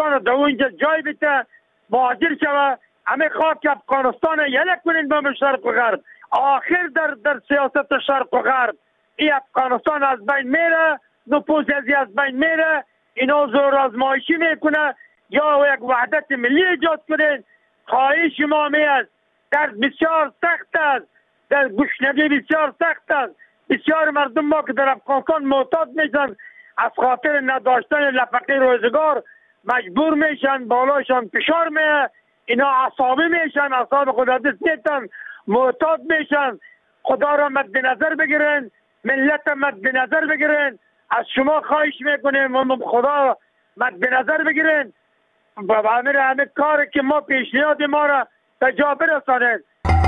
افغانستان در اونجا جای بیته مهاجر شوه. همه خاک افغانستان یلک کنین به شرق و غرب. آخر در سیاست شرق و غرب این افغانستان از بین میره، نفوذ از بین میره. اینا زور آزمایشی میکنه یا یک وحدت ملی ایجاد کنین. خواهش ما است، در بسیار سخت است، در گشنگی بسیار سخت است. بسیار مردم ما که در افغانستان معتاد میشن، از خاطر نداشتن لفقه روزگار مجبور میشن، بالاشان فشار میه، اینا عصابی میشن، اعصاب خود از دست میتن، معتاد میشن. خدا را مد نظر بگیرن، ملت مد نظر بگیرن. از شما خواهش میکنیم خدا مد نظر بگیرن و همه کاری که ما پیشنهاد ما را به جا برسانید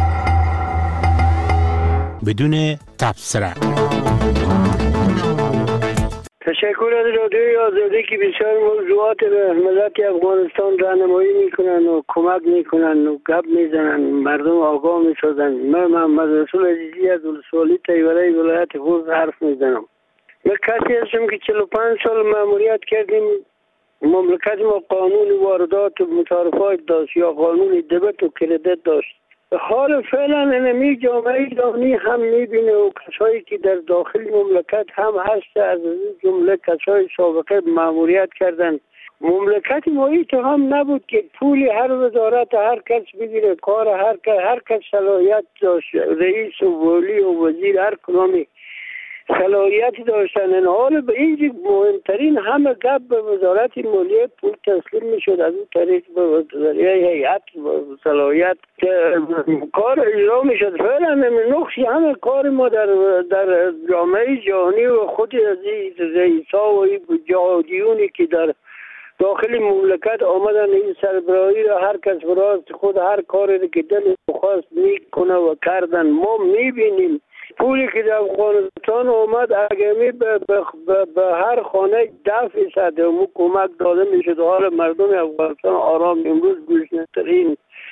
بدون تبصره. تشکر از رادیوی آزادی که بسیار موضوعات به ملت افغانستان راهنمایی میکنن و کمک میکنن و گپ میزنن، مردم آگاه میسازن. من محمد رسول عزیزی از ولسوالی تیوره ولایت خوست حرف میزنم. من کسی هستم که 45 سال ماموریت کردیم. مملکت ما قانون واردات و متعارفات داشت یا قانون دبت و کردت داشت. حال فعلا انمی جامعه جهانی هم میبینه و کسایی که در داخل مملکت هم هست، از جمله کسای سابقه ماموریت کردن. مملکت ما هم نبود که پول هر وزارت هر کس بگیره، کار هر کس صلاحیت داشت. رئیس و ولی و وزیر هر کدومی صلاحیتی داشتن. این حال به اینجا مهمترین همه گپ به وزارت مالیه پول تسلیم میشد، از اون طریق به ذریعه هیئت صلاحیت کار اجرا میشد. فعلا نقصی همه کار ما در جامعه جهانی و خود از رئیسا و جهادیونی که در داخل مملکت آمدن این سربراهی را هر کس براست خود هر کاری که دل خواست میکنه و کردن. ما میبینیم پولی که در افغانستان آمد اگمی به هر خانه 10% کمک داده میشد. حال مردم افغانستان آرام. امروز گشنه ترین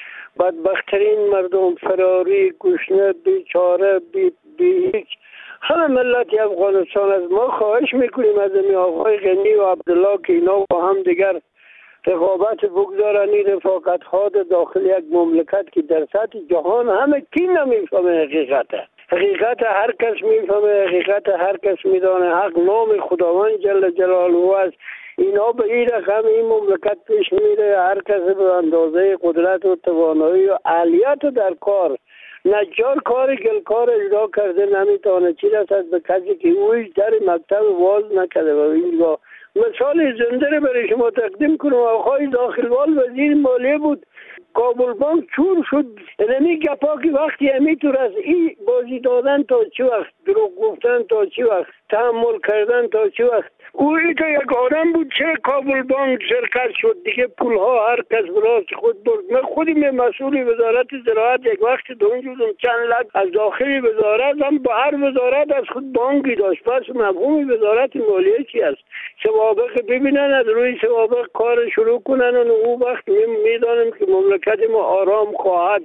بدبخترین مردم، فراری، گشنه، بیچاره، بی هیچ همه ملت افغانستان. از ما خواهش میکنیم از آقای غنی و عبدالله که اینا با هم دیگر رقابت بگذارن. این رفاقت ها داخل یک مملکت که در سطح جهان همه کی نمیفهمه حقیقت هر کس میفهمه، حقیقت هر کس میدانه. حق نام خداوند جل جلاله است. اینا به این رقم این مملکت پیش میره، هر کس به اندازه قدرت و توانایی و اهلیت در کار. نجار کار گلکار اجرا کرده نمیتونه چی رسد به کسی که اویش در مکتب واز نکرده. و اینجا مثال زنده رو برای شما تقدیم کنم. آقای داخلوال وزیر مالیه بود، کابل بانک چور شد. نمی گپا که وقتی همینطور از این بازی دادن تا چی وقت، دروغ گفتن تا چی وقت، تحمل کردن تا چی وقت. اوی تو یک آدم بود چه کابل بانک شرکت شد دیگه، پولها هر کس براست خود برد. من خودی مسئول وزارت زراعت یک وقت دون شدم چند لک از داخلی وزارت هم با هر وزارت از خود بانکی داشت. پس مفهوم وزارت مالیه چی است؟ سوابق ببینن، از روی سوابق کار شروع کنن و اون وقت میدانیم که مملکت ما آرام خواهد.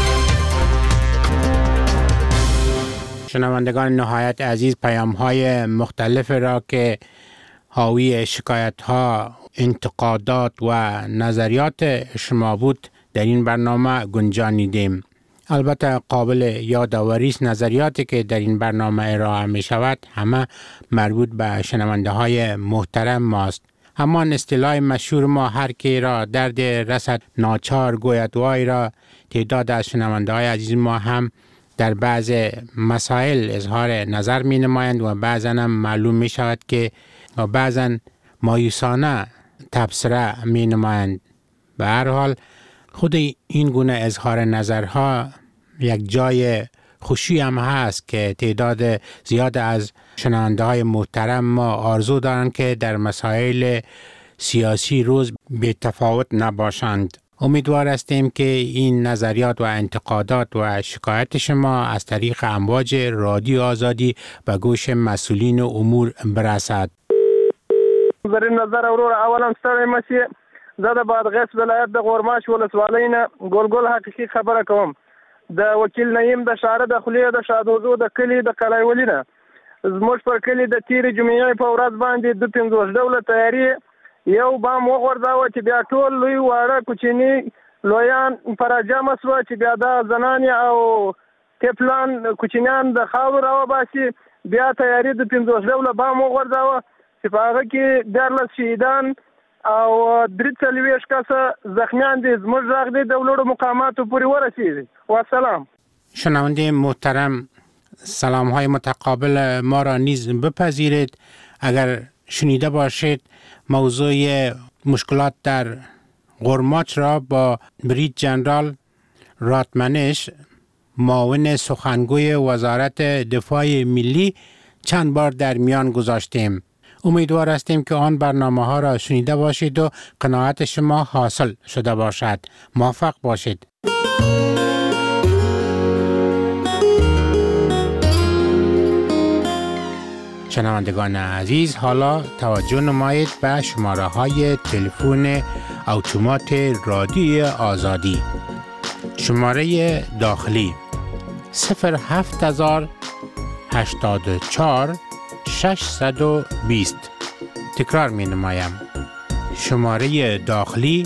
شنوندگان نهایت عزیز، پیام‌های مختلف را که حاوی شکایت‌ها، انتقادات و نظریات شما بود در این برنامه گنجانیدیم. البته قابل یادآوری است نظریاتی که در این برنامه ارائه می شود همه مربوط به شنونده های محترم ماست. همان اصطلاح مشهور ما هر کی را درد رسد ناچار گوید وای را تعداد از شنونده های عزیز ما هم در بعض مسائل اظهار نظر می نمایند و بعضا هم معلوم می شود که بعضا مایوسانه تبصره می نمایند. به هر حال خود این گونه اظهار نظرها یک جای خوشی هم هست که تعداد زیاد از شنونده های محترم ما آرزو دارند که در مسائل سیاسی روز بی تفاوت نباشند. امیدوار هستیم که این نظریات و انتقادات و شکایت شما از طریق امواج رادیو آزادی به گوش مسئولین امور برسد. در این نظر اورور اولا ستړی مشي. زه د بادغیس ولایت د غورماش ولسوالۍ نه ګلګل حقیقي خبره کوم. د وکیل نعیم د شاره د خلیه د شادوزو د کلی د قلایولي نه زموږ پر کلی د تیرې جمعې په ورځ باندې د 15 ډوله تیاری یو بام وغورځاوه چې بیا ټول لوی واړه کوچني لویان پراجمه شوه چې بیا دا زنان او طفلان کوچنیان د خاورو راوباسي. بیا تیاری د 15 ډوله بام وغورځاوه چې په هغه کې 14 شهیدان او 43 کسه زخمیان دي. زموږ غږ دی د لوړو مقاماتو پورې ورسېږي. والسلام. شنونده محترم، سلام های متقابل ما را نیز بپذیرید. اگر شنیده باشید موضوع مشکلات در غرماچ را با بریج جنرال راتمنش، معاون سخنگوی وزارت دفاع ملی، چند بار در میان گذاشتیم. امیدوار هستیم که آن برنامه ها را شنیده باشید و قناعت شما حاصل شده باشد. موفق باشید. شنوندگان عزیز، حالا توجه نمایید به شماره های تلفن اتومات رادیوی آزادی. شماره داخلی 07084 620. تکرار می نمایم. شماره داخلی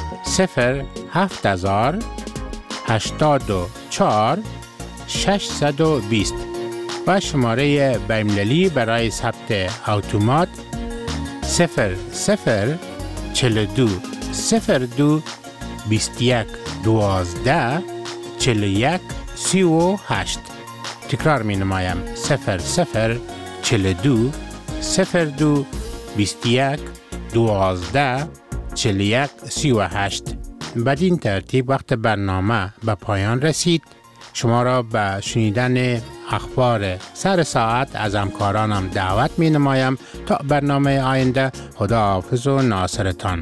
07084 620 و شماره بین‌المللی برای ثبت اتومات 0042 02 21 12 41 38. تکرار می نمایم. 0042 02 21 12 41 38. بدین ترتیب وقت برنامه به پایان رسید. شما را به شنیدن اخبار سر ساعت از همکارانم دعوت می نمایم. تا برنامه آینده، خداحافظ و ناصرتان.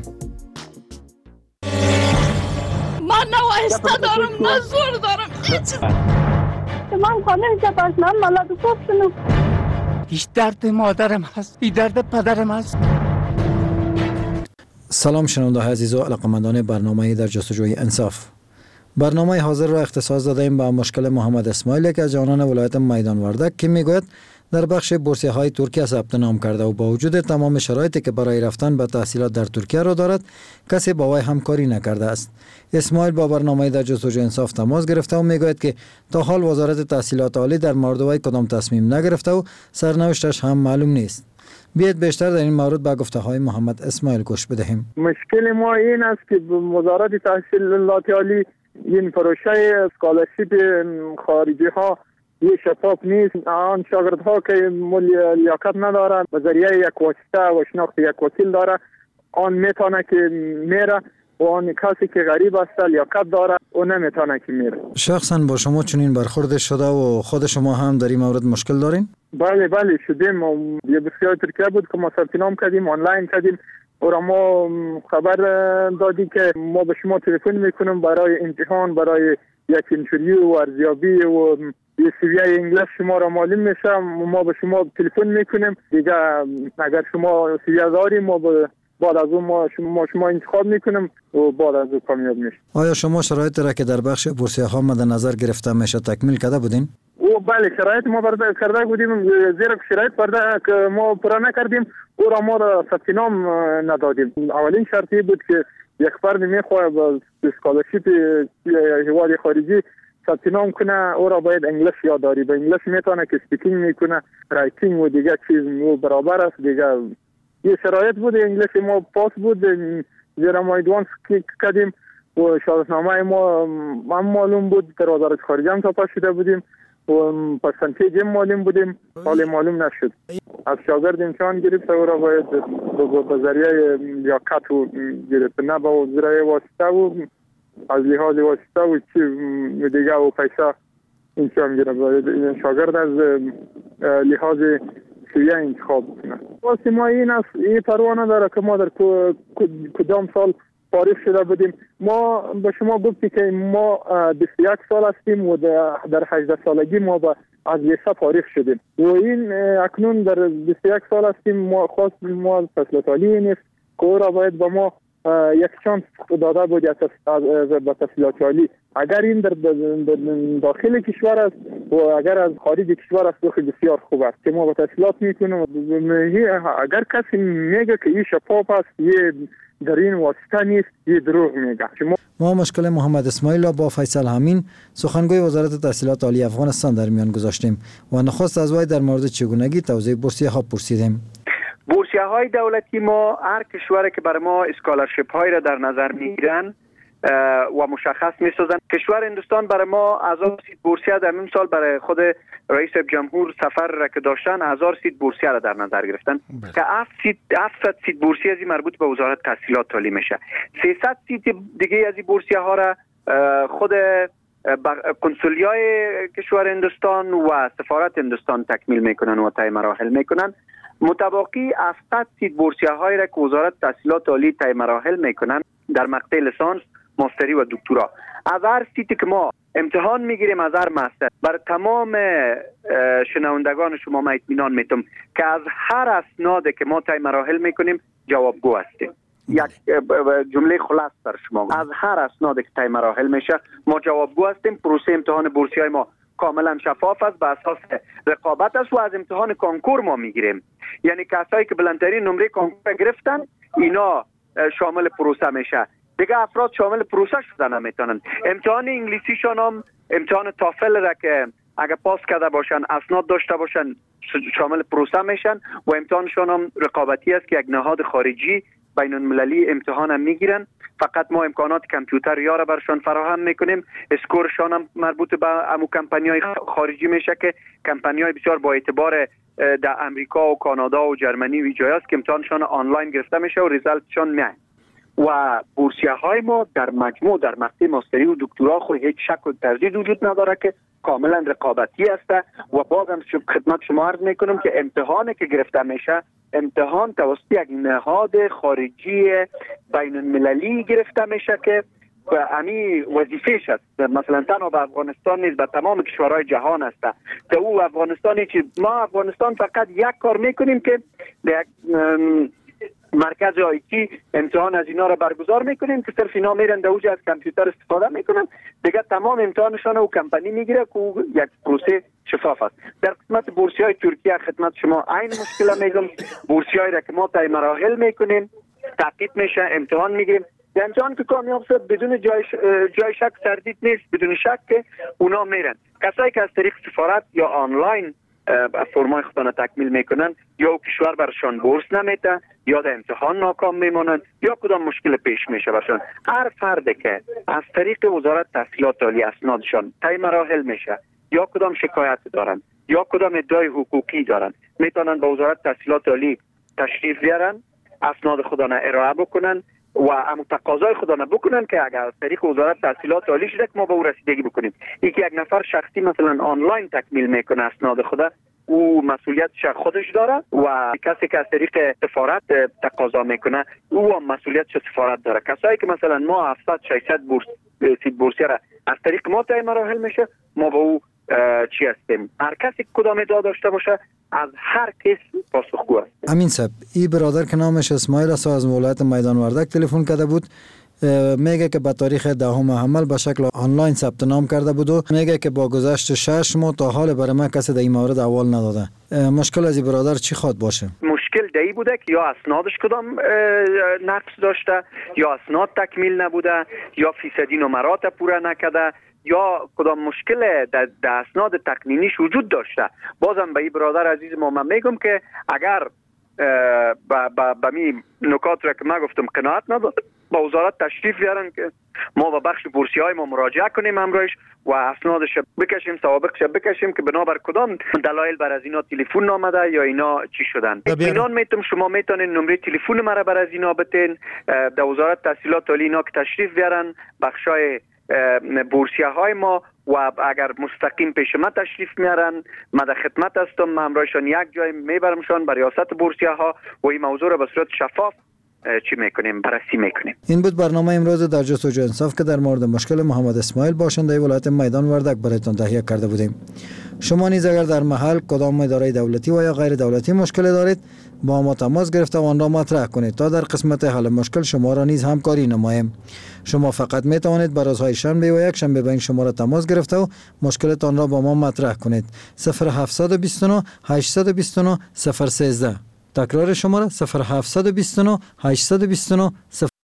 من نه وایسته دارم نه زور دارم. من خانه که من ملاد کوفتنم. هیچ درد مادرم هست، هیچ درد پدرم هست. سلام شنونده عزیز و علاقمندان برنامه در جستجوی انصاف. برنامه حاضر را اختصاص دادیم به مشکل محمد اسماعیل که از جوانان ولایت میدان وردک که میگوید در بخش بورسیه های ترکیه ثبت نام کرده و با وجود تمام شرایطی که برای رفتن به تحصیلات در ترکیه را دارد، کسی با وی همکاری نکرده است. اسماعیل با برنامه در جستجوی انصاف تماس گرفته و میگوید که تا حال وزارت تحصیلات عالی در مورد وی کدام تصمیم نگرفته و سرنوشتش هم معلوم نیست. بیایید بیشتر در این مورد به گفته‌های محمد اسماعیل گوش بدهیم. مشکل ما این است که وزارت تحصیلات عالی این پروژه اسکالرشیپ خارجی ها یه شفاف نیست. آن شاگردها که لیاقت ندارند به ذریعه یک واسطه و شناخت یک وکیل داره، آن میتونه که میره و آن کسی که غریب است لیاقت داره او نمیتونه که میره. شخصا با شما چنین برخورد شده و خود شما هم در این مورد مشکل دارین؟ بله شدیم. یه بسیار ترکیه بود که ما ثبت نام کردیم، آنلاین کردیم و ما خبر دادی که ما به شما تلفن میکنیم برای امتحان، برای یک انترویو و ارزیابی و یه سویه انگلیس شما را معلوم میشه. ما به شما تلفن میکنیم دیگه. اگر شما سویه داریم ما بعد از اون شما انتخاب میکنیم و بعد از اون کامیاب میشه. آیا شما شرایط را که در بخش بورسیه ها مد نظر گرفته میشه تکمیل کرده بودین؟ بله شرایط ما کرده بودیم، زیرا شرایط که ما پورا نکردیم او را ما را ثبت نام ندادیم. اولین شرطی بود که یک فرد میخواد با اسکالرشیپ هواد خارجی ثبت نام کنه او را باید انگلیس یاد داری. به انگلیس میتونه که اسپیکینگ میکنه، رایتینگ و دیگه چیز و برابر است دیگه. یه شرایط بود انگلیس ما پاس بود، زیرا ما ادوانس کردیم و شهادتنامه ما معلوم بود، در وزارت خارجه هم تاپا شده بودیم و پرسنتیج معلوم بودیم، حال معلوم نشد. از شاگرد امتحان گرفت و را باید به ذریعه لیاقت و گرفت، نه با ذریعه واسطه و از لحاظ واسطه و چی دیگه و پیسه امتحان گرفت. شاگرد از لحاظ سویه انتخاب کنه. واسه ما این است، این پروانه داره که ما در کدام سال فارغ شده بودیم. ما به شما گفتی که ما 21 سال هستیم و در 18 سالگی ما از لیسه فارغ شدیم و این اکنون در 21 سال هستیم. ما خاص ما فصل تالی نیست که او را باید به ما یک چانس داده بود به تحصیلات عالی. اگر این در داخل کشور است و اگر از خارج کشور است بسیار خوب است که ما به تحصیلات میکنیم. اگر کسی میگه که این شفاف است، یه در این واسطه نیست، یه دروغ میگه. ما مشکل محمد اسماعیل را با فیصل همین سخنگوی وزارت تحصیلات عالی افغانستان در میان گذاشتیم و نخست از وی در مورد چگونگی توزیع بورسیه ها پرسیدیم. بورسیه های دولتی ما هر کشوری که برای ما اسکالرشیپ های را در نظر میگیرن و مشخص میسازن. کشور هندوستان برای ما 1000 سیت بورسیه در این سال برای خود رئیس جمهور سفر را که داشتن 1000 سیت بورسیه را در نظر گرفتن که 700 سیت بورسیه از مربوط به وزارت تحصیلات عالی میشه. 300 سیت دیگه از این بورسیه ها را خود کنسولیای کشور هندوستان و سفارت هندوستان تکمیل میکنن و طی مراحل میکنن. متباقی 700 سیت بورسیه هایی را که وزارت تحصیلات عالی طی مراحل میکنن در مقطع لیسانس، ماستری و دکترا. از هر سیتی که ما امتحان میگیریم از هر ماستر، بر تمام شنوندگان شما ما اطمینان میتم که از هر اسنادی که ما طی مراحل میکنیم جوابگو هستیم. یک جمله خلاص بر شما، از هر اسنادی که طی مراحل میشه ما جوابگو هستیم. پروسه امتحان بورسیه های ما کاملا شفاف است، به اساس رقابت است و از امتحان کنکور ما میگیریم. یعنی کسایی که بلندترین نمره کنکور گرفتن اینا شامل پروسه میشه، دیگه افراد شامل پروسه شدن نمیتونن. امتحان انگلیسیشان هم امتحان تافل را که اگر پاس کرده باشن، اسناد داشته باشن، شامل پروسه میشن و امتحانشان هم رقابتی است که یک نهاد خارجی بین المللی امتحان هم میگیرن. فقط ما امکانات کامپیوتر یا را برشان فراهم میکنیم. اسکورشان هم مربوط به امو کمپانی‌های خارجی میشه که کمپانی‌های بسیار با اعتبار در امریکا و کانادا و جرمنی و جای است که امتحانشان آنلاین گرفته میشه و ریزالتشان میاد. و بورسیه های ما در مجموع در مقطع ماستری و دکترا خود هیچ شک و تردید وجود نداره که کاملا رقابتی است و بازم خدمت شما عرض میکنم که امتحانی که گرفته میشه امتحان توسط یک نهاد خارجی بین المللی گرفته میشه که امی وظیفه‌اش است. مثلا تنها به افغانستان نیست، به تمام کشورهای جهان است که او افغانستانی که ما افغانستان فقط یک کار میکنیم که یک مرکز آیتی امتحان از اینا را برگزار میکنیم که صرف اینا میرن در اوج از کامپیوتر استفاده میکنن، دیگه تمام امتحانشان او کمپانی میگیره که یک پروسه شفاف است. در قسمت بورسیای ترکیه خدمت شما عین مشکل میگم. بورسیایی را که ما طی مراحل میکنیم، تعقیب میشه، امتحان میگیریم. امتحان که کامیاب شد بدون جای شک تردید نیست، بدون شک که اونا میرن. کسایی که از طریق سفارت یا آنلاین فرمای خودانه تکمیل میکنن یا کشور برشان بورس نمیده یا در امتحان ناکام میمونن یا کدام مشکل پیش میشه برشان. هر فردی که از طریق وزارت تحصیلات عالی اسنادشان طی مراحل میشه یا کدام شکایت دارن یا کدام ادعای حقوقی دارن میتونن به وزارت تحصیلات عالی تشریف بیارن، اسناد خودانه ارائه بکنن و هم تقاضای خودانه بکنن که اگر از طریق وزارت تحصیلات عالی شده که ما به او رسیدگی بکنیم. یک نفر شخصی مثلا آنلاین تکمیل میکنه اسناد خود، او مسئولیت خودش داره و کسی که از طریق سفارت تقاضا میکنه او هم مسئولیت سفارت داره. کسایی که مثلا ما 700 600 بورسیه را از طریق ما طی مراحل میشه، ما به او چی هستیم. هر کسی کدام ادعا داشته باشه از هر کس پاسخگو است. امین صاحب، این برادر که نامش اسماعیل است از ولایت میدان وردک تلفن کرده بود، میگه که به تاریخ 10 حمل به شکل آنلاین ثبت نام کرده بود و میگه که با گذشت 6 ماه تا حال برای من کسی در این مورد احوال نداده. مشکل از این برادر چی خواد باشه؟ مشکل دایی بوده که یا اسنادش کدام نقص داشته یا اسناد تکمیل نبوده یا فیصدی نمرات پورا نکرده یا کدام مشکل در اسناد تقنینیش وجود داشته. بازم به این برادر عزیز ما من میگم که اگر با می نکات را که من گفتم قناعت نداره با وزارت تشریف بیارن که ما با بخش بورسیه های ما مراجعه کنیم امروز و اسنادش بکشیم، سوابقش بکشیم که بنابر کدام دلایل بر از اینا تلفن آمده یا اینا چی شدن. اطمینان میتم شما میتونین نمره تلفن مرا بر از اینا بتین در وزارت تحصیلات عالی اینا که تشریف بیارن بخشای بورسیه های ما و اگر مستقیم پیش ما تشریف میارن ما در خدمت هستم. من امروزشان یک جای میبرمشان بر ریاست بورسیه ها و این موضوع را به صورت شفاف چی میکنیم بررسی میکنیم. این بود برنامه امروز در جستجو انصاف که در مورد مشکل محمد اسماعیل باشنده ولایت میدان وردک برایتان تهیه کرده بودیم. شما نیز اگر در محل کدام اداره دولتی و یا غیر دولتی مشکل دارید با ما تماس گرفته و آن را مطرح کنید تا در قسمت حل مشکل شما را نیز همکاری نماییم. شما فقط می توانید بر روزهای شنبه و یک شنبه با این شماره تماس گرفته و مشکلتان را با ما مطرح کنید. 0729 829 013. تکرار شماره 0729 829